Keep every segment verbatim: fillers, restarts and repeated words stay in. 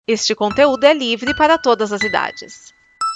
Este conteúdo é livre para todas as idades.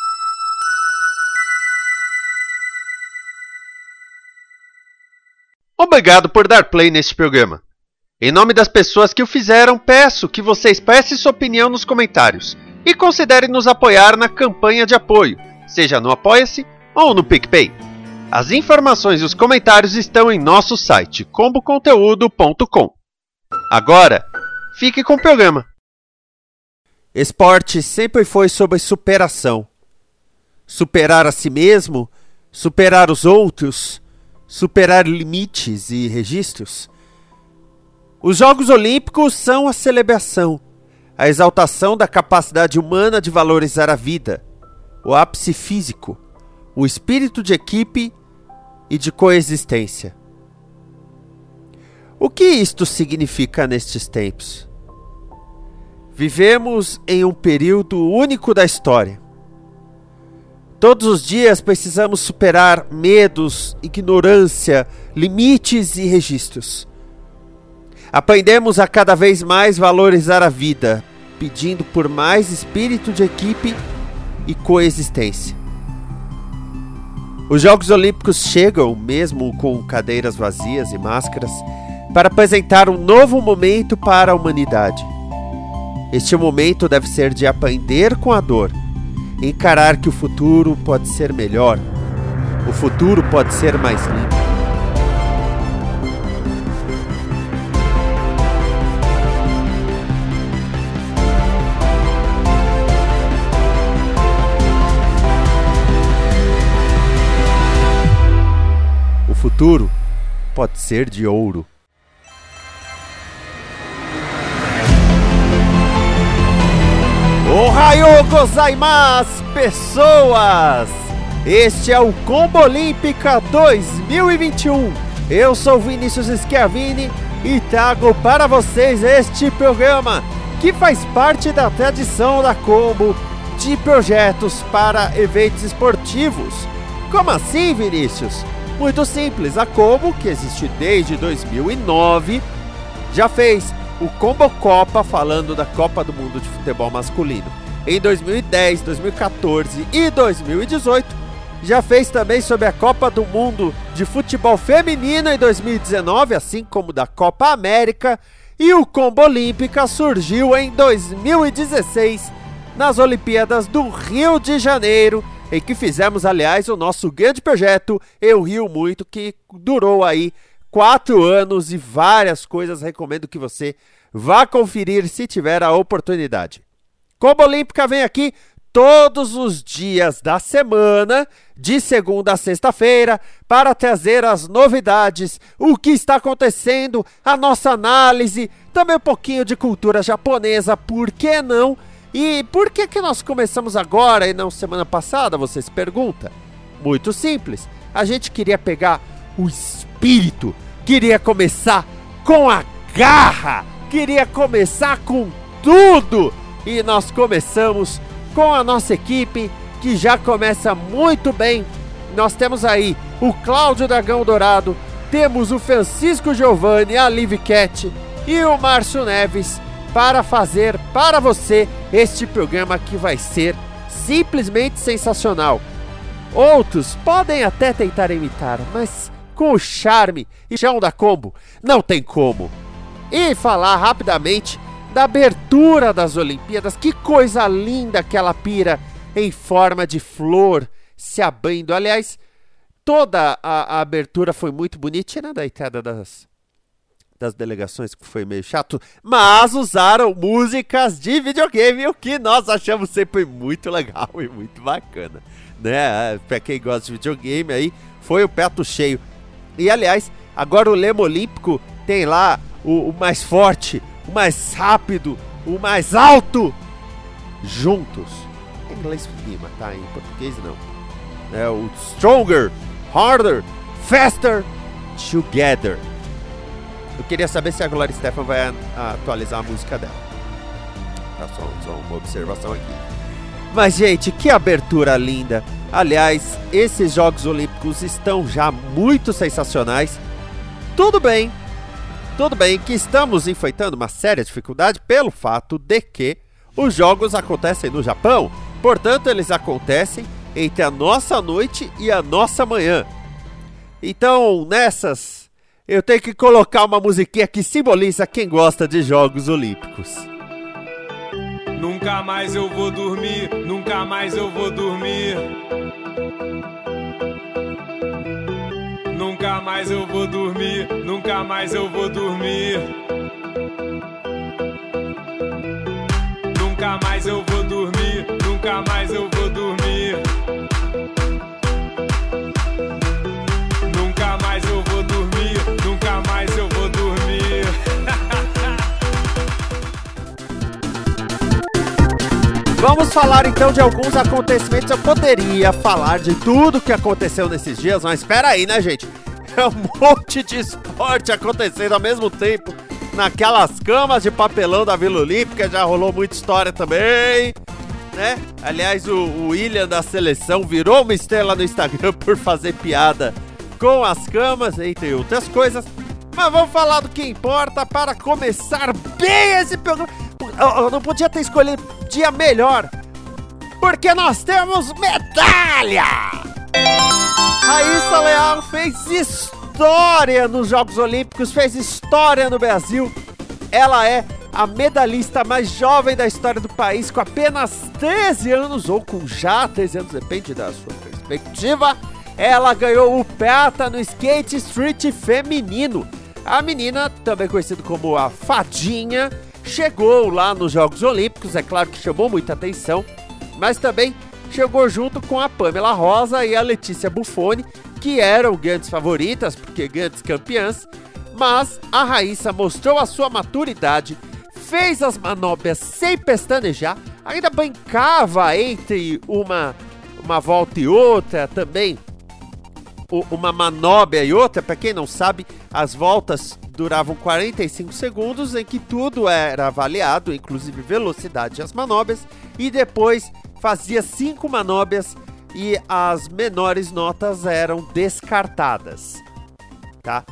Obrigado por dar play neste programa. Em nome das pessoas que o fizeram, peço que você expresse sua opinião nos comentários e considere nos apoiar na campanha de apoio, seja no Apoia-se ou no PicPay. As informações e os comentários estão em nosso site combo conteúdo ponto com. Agora, fique com o programa. Esporte sempre foi sobre superação. Superar a si mesmo, superar os outros, superar limites e registros. Os Jogos Olímpicos são a celebração, a exaltação da capacidade humana de valorizar a vida, o ápice físico, o espírito de equipe e de coexistência. O que isto significa nestes tempos? Vivemos em um período único da história. Todos os dias precisamos superar medos, ignorância, limites e registros. Aprendemos a cada vez mais valorizar a vida, pedindo por mais espírito de equipe e coexistência. Os Jogos Olímpicos chegam, mesmo com cadeiras vazias e máscaras, para apresentar um novo momento para a humanidade. Este momento deve ser de aprender com a dor, encarar que o futuro pode ser melhor, o futuro pode ser mais limpo. O futuro pode ser de ouro. Ohayou gozaimasu, pessoas! Este é o Combo Olímpica dois mil e vinte e um. Eu sou Vinícius Schiavini e trago para vocês este programa que faz parte da tradição da Combo de projetos para eventos esportivos. Como assim, Vinícius? Muito simples, a Combo, que existe desde dois mil e nove, já fez o Combo Copa, falando da Copa do Mundo de Futebol Masculino. Em dois mil e dez, dois mil e quatorze e dois mil e dezoito, já fez também sobre a Copa do Mundo de Futebol Feminino em dois mil e dezenove, assim como da Copa América. E o Combo Olímpica surgiu em dois mil e dezesseis, nas Olimpíadas do Rio de Janeiro, em que fizemos, aliás, o nosso grande projeto Eu Rio Muito, que durou aí quatro anos e várias coisas. Recomendo que você vá conferir se tiver a oportunidade. Combo Olímpica vem aqui todos os dias da semana, de segunda a sexta-feira, para trazer as novidades, o que está acontecendo, a nossa análise, também um pouquinho de cultura japonesa, por que não? E por que que nós começamos agora e não semana passada, você se pergunta? Muito simples, a gente queria pegar o espírito, queria começar com a garra, queria começar com tudo. E nós começamos com a nossa equipe, que já começa muito bem. Nós temos aí o Cláudio Dragão Dourado, temos o Francisco Giovanni, a Liv Cat e o Márcio Neves para fazer para você este programa que vai ser simplesmente sensacional. Outros podem até tentar imitar, mas com o charme e chão da Combo não tem como. E falar rapidamente da abertura das Olimpíadas. Que coisa linda aquela pira em forma de flor se abrindo. Aliás, toda a, a abertura foi muito bonitinha, né, da entrada das, das delegações, que foi meio chato, mas usaram músicas de videogame, o que nós achamos sempre muito legal e muito bacana, né? Pra quem gosta de videogame aí, foi o prato cheio. E aliás, agora o lema olímpico tem lá o, o mais forte, o mais rápido, o mais alto, juntos. Em inglês rima, tá? Em português não. É o stronger, harder, faster, together. Eu queria saber se a Gloria Estefan vai a, a atualizar a música dela. Tá, só, só uma observação aqui. Mas, gente, que abertura linda. Aliás, esses Jogos Olímpicos estão já muito sensacionais. Tudo bem, tudo bem que estamos enfrentando uma séria dificuldade pelo fato de que os jogos acontecem no Japão, portanto eles acontecem entre a nossa noite e a nossa manhã. Então, nessas, eu tenho que colocar uma musiquinha que simboliza quem gosta de Jogos Olímpicos. Nunca mais eu vou dormir, nunca mais eu vou dormir. Nunca mais eu vou dormir, nunca mais eu vou dormir. Nunca mais eu vou dormir, nunca mais eu vou dormir. Nunca mais eu vou dormir, nunca mais eu vou dormir. Vamos falar então de alguns acontecimentos. Eu poderia falar de tudo que aconteceu nesses dias, mas espera aí, né, gente? É um monte de esporte acontecendo ao mesmo tempo naquelas camas de papelão da Vila Olímpica. Já rolou muita história também, né? Aliás, o, o William da seleção virou uma estrela no Instagram por fazer piada com as camas, entre outras coisas. Mas vamos falar do que importa para começar bem esse programa. Eu não podia ter escolhido dia melhor, porque nós temos medalha! Raíssa Leal fez história nos Jogos Olímpicos, fez história no Brasil. Ela é a medalhista mais jovem da história do país, com apenas treze anos, ou com já treze anos, depende da sua perspectiva. Ela ganhou o prata no skate street feminino. A menina, também conhecida como a Fadinha, chegou lá nos Jogos Olímpicos, é claro que chamou muita atenção, mas também chegou junto com a Pamela Rosa e a Letícia Buffoni, que eram grandes favoritas, porque grandes campeãs, mas a Raíssa mostrou a sua maturidade, fez as manobras sem pestanejar, ainda brincava entre uma, uma volta e outra, também uma manobra e outra. Para quem não sabe, as voltas duravam quarenta e cinco segundos, em que tudo era avaliado, inclusive velocidade das manobras, e depois fazia cinco manobras e as menores notas eram descartadas, tá?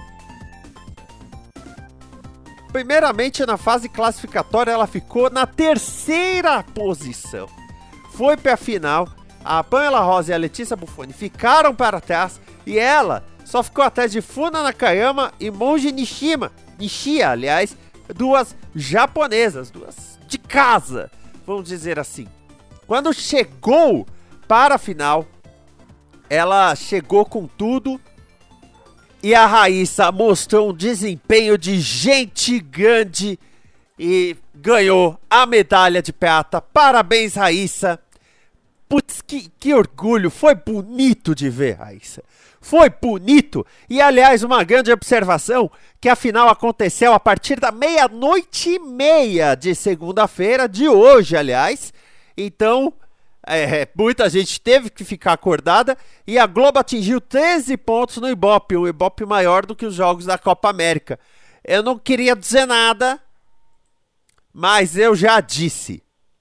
Primeiramente, na fase classificatória, ela ficou na terceira posição. Foi para a final, a Pamela Rosa e a Letícia Buffoni ficaram para trás e ela só ficou atrás de Funa Nakayama e Monji Nishima, Nishia, aliás, duas japonesas, duas de casa, vamos dizer assim. Quando chegou para a final, ela chegou com tudo e a Raíssa mostrou um desempenho de gente grande e ganhou a medalha de prata. Parabéns, Raíssa. Putz, que, que orgulho, foi bonito de ver, Raíssa. Foi bonito. E, aliás, uma grande observação, que a final aconteceu a partir da meia-noite e meia de segunda-feira, de hoje, aliás. Então, é, muita gente teve que ficar acordada e a Globo atingiu treze pontos no Ibope, um Ibope maior do que os jogos da Copa América. Eu não queria dizer nada, mas eu já disse.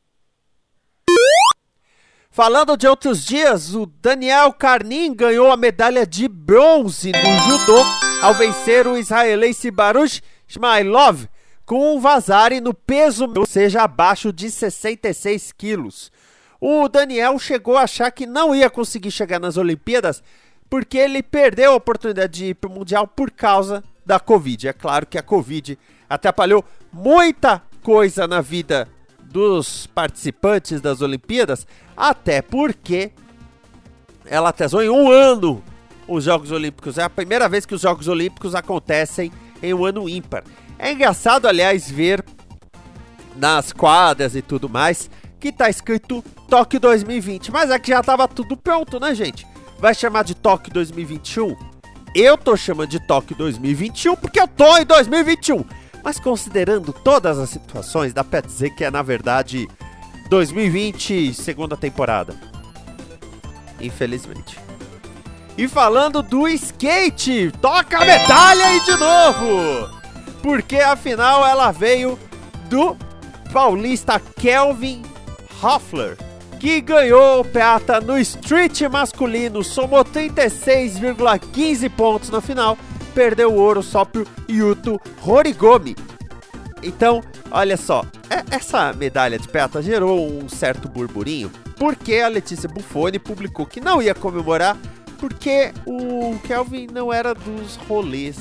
Falando de outros dias, o Daniel Karnin ganhou a medalha de bronze no judô ao vencer o israelense Baruch Ismailov com um vazare no peso, ou seja, abaixo de sessenta e seis quilos. O Daniel chegou a achar que não ia conseguir chegar nas Olimpíadas porque ele perdeu a oportunidade de ir para o Mundial por causa da Covid. É claro que a Covid atrapalhou muita coisa na vida dos participantes das Olimpíadas, até porque ela atrasou em um ano os Jogos Olímpicos. É a primeira vez que os Jogos Olímpicos acontecem em um ano ímpar. É engraçado, aliás, ver nas quadras e tudo mais que tá escrito Tóquio dois mil e vinte, mas é que já tava tudo pronto, né, gente? Vai chamar de Tóquio dois mil e vinte e um? Eu tô chamando de Tóquio dois mil e vinte e um porque eu tô em dois mil e vinte e um. Mas considerando todas as situações, dá pra dizer que é, na verdade, dois mil e vinte, segunda temporada. Infelizmente. E falando do skate, toca a medalha aí de novo! Porque, afinal, ela veio do paulista Kelvin Hoffler, que ganhou prata no street masculino, somou trinta e seis vírgula quinze pontos na final, perdeu o ouro só pro Yuto Horigomi. Então, olha só, essa medalha de prata gerou um certo burburinho, porque a Letícia Buffoni publicou que não ia comemorar, porque o Kelvin não era dos rolês.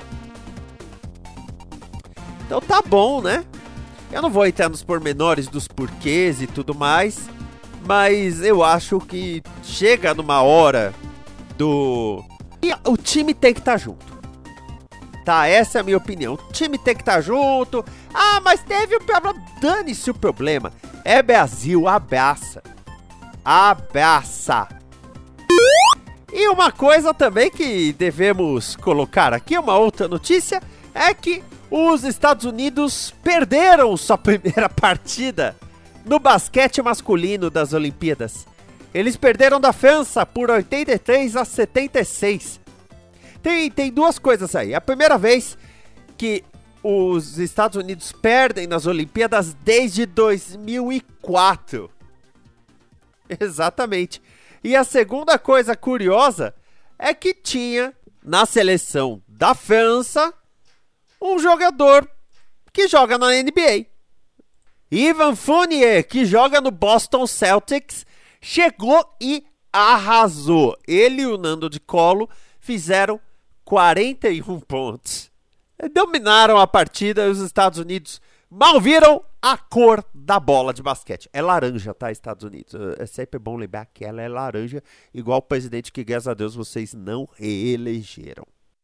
Então tá bom, né? Eu não vou entrar nos pormenores dos porquês e tudo mais, mas eu acho que chega numa hora do... E o time tem que estar junto. Tá, essa é a minha opinião. O time tem que estar junto. Ah, mas teve um problema. Dane-se o problema. É Brasil, abraça. Abraça. E uma coisa também que devemos colocar aqui, uma outra notícia, é que os Estados Unidos perderam sua primeira partida no basquete masculino das Olimpíadas. Eles perderam da França por oitenta e três a setenta e seis. Tem, tem duas coisas aí. A primeira vez que os Estados Unidos perdem nas Olimpíadas desde dois mil e quatro. Exatamente. E a segunda coisa curiosa é que tinha na seleção da França um jogador que joga na N B A. Evan Fournier, que joga no Boston Celtics, chegou e arrasou. Ele e o Nando de Colo fizeram quarenta e um pontos. Dominaram a partida e os Estados Unidos mal viram a cor da bola de basquete. É laranja, tá, Estados Unidos? É sempre bom lembrar que ela é laranja, igual o presidente que, graças a Deus, vocês não reelegeram.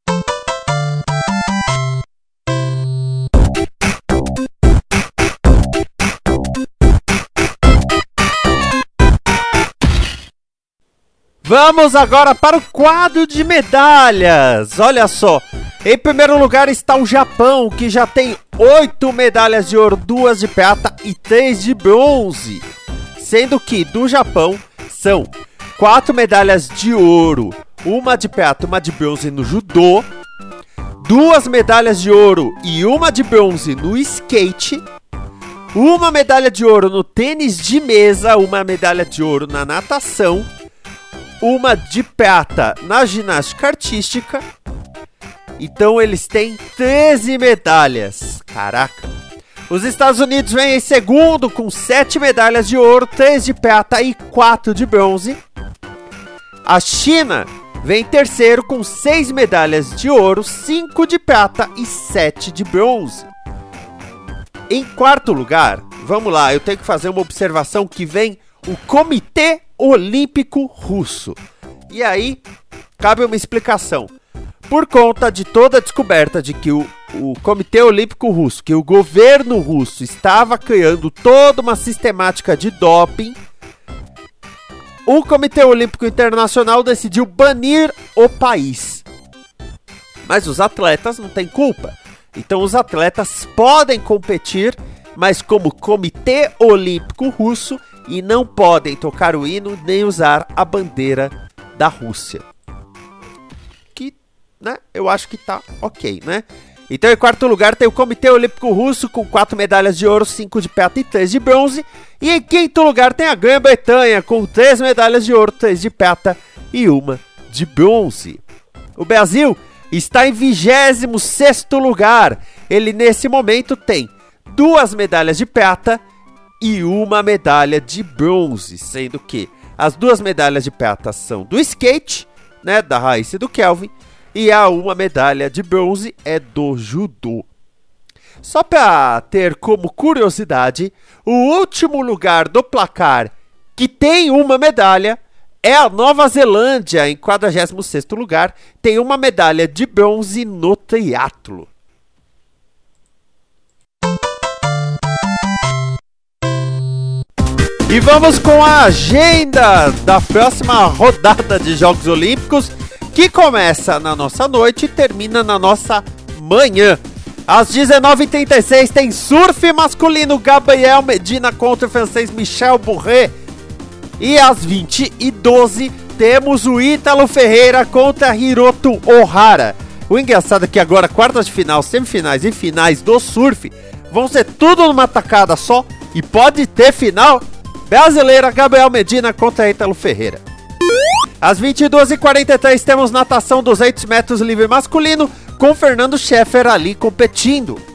Vamos agora para o quadro de medalhas. Olha só, em primeiro lugar está o Japão, que já tem oito medalhas de ouro, duas de prata e três de bronze. Sendo que do Japão são quatro medalhas de ouro, uma de prata e uma de bronze no judô, duas medalhas de ouro e uma de bronze no skate, uma medalha de ouro no tênis de mesa, uma medalha de ouro na natação, uma de prata na ginástica artística. Então eles têm treze medalhas. Caraca. Os Estados Unidos vêm em segundo com sete medalhas de ouro, três de prata e quatro de bronze. A China vem em terceiro com seis medalhas de ouro, cinco de prata e sete de bronze. Em quarto lugar, vamos lá, eu tenho que fazer uma observação que vem o Comitê Olímpico Russo. E aí, cabe uma explicação. Por conta de toda a descoberta de que o, o Comitê Olímpico Russo, que o governo russo estava criando toda uma sistemática de doping, o Comitê Olímpico Internacional decidiu banir o país. Mas os atletas não têm culpa. Então os atletas podem competir, mas como Comitê Olímpico Russo, e não podem tocar o hino nem usar a bandeira da Rússia. Que, né, eu acho que tá ok, né? Então em quarto lugar tem o Comitê Olímpico Russo com quatro medalhas de ouro, cinco de prata e três de bronze. E em quinto lugar tem a Grã-Bretanha com três medalhas de ouro, três de prata e uma de bronze. O Brasil está em vigésimo sexto lugar. Ele nesse momento tem duas medalhas de prata e uma medalha de bronze, sendo que as duas medalhas de prata são do skate, né, da Raíssa e do Kelvin, e a uma medalha de bronze é do judô. Só para ter como curiosidade, o último lugar do placar que tem uma medalha é a Nova Zelândia, em quadragésimo sexto lugar, tem uma medalha de bronze no triatlo. E vamos com a agenda da próxima rodada de Jogos Olímpicos, que começa na nossa noite e termina na nossa manhã. Às dezenove e trinta e seis tem surf masculino, Gabriel Medina contra o francês Michel Bourret. E às vinte e doze temos o Ítalo Ferreira contra Hiroto Ohara. O engraçado é que agora quartas de final, semifinais e finais do surf vão ser tudo numa tacada só, e pode ter final brasileira, Gabriel Medina contra Ítalo Ferreira. Às vinte e duas e quarenta e três temos natação duzentos metros livre masculino com Fernando Scheffer ali competindo.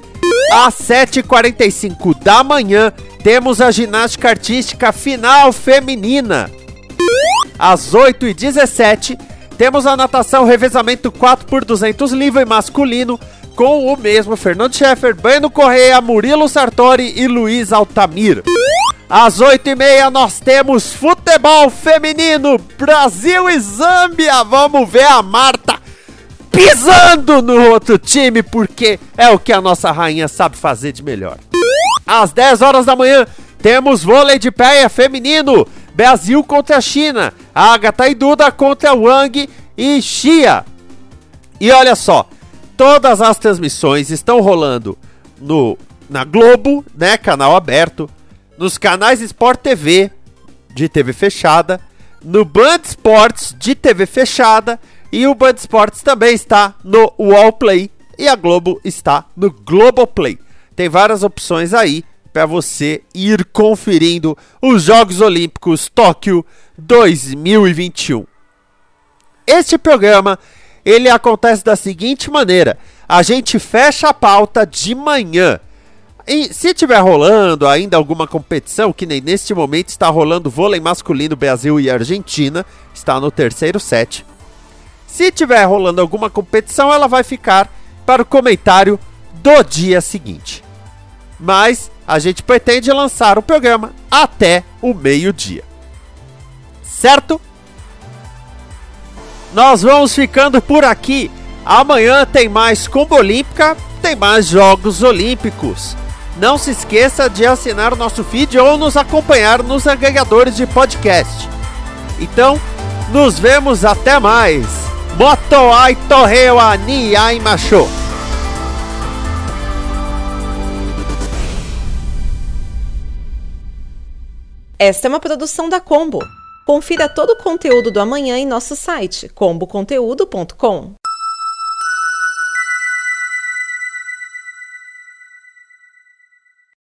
Às sete e quarenta e cinco da manhã, temos a ginástica artística final feminina. Às oito e dezessete, temos a natação revezamento quatro por duzentos livre masculino, com o mesmo Fernando Scheffer, Breno Correia, Murilo Sartori e Luiz Altamir. Às oito e meia nós temos futebol feminino, Brasil e Zâmbia. Vamos ver a Marta pisando no outro time, porque é o que a nossa rainha sabe fazer de melhor. Às dez horas da manhã temos vôlei de praia feminino, Brasil contra a China, Agatha e Duda contra Wang e Xia. E olha só, todas as transmissões estão rolando no, na Globo, né, canal aberto, nos canais Sport T V, de T V fechada, no Band Esportes, de T V fechada, e o Band Esportes também está no Wallplay, e a Globo está no Globoplay. Tem várias opções aí para você ir conferindo os Jogos Olímpicos Tóquio dois mil e vinte e um. Este programa, ele acontece da seguinte maneira: a gente fecha a pauta de manhã. E se tiver rolando ainda alguma competição, que nem neste momento está rolando vôlei masculino Brasil e Argentina, está no terceiro set. Se tiver rolando alguma competição, ela vai ficar para o comentário do dia seguinte. Mas a gente pretende lançar o programa até o meio-dia. Certo? Nós vamos ficando por aqui. Amanhã tem mais Combo Olímpica, tem mais Jogos Olímpicos. Não se esqueça de assinar o nosso feed ou nos acompanhar nos agregadores de podcast. Então, nos vemos até mais. Moto ai torreu a ni ai macho. Esta é uma produção da Combo. Confira todo o conteúdo do amanhã em nosso site combo conteúdo ponto com.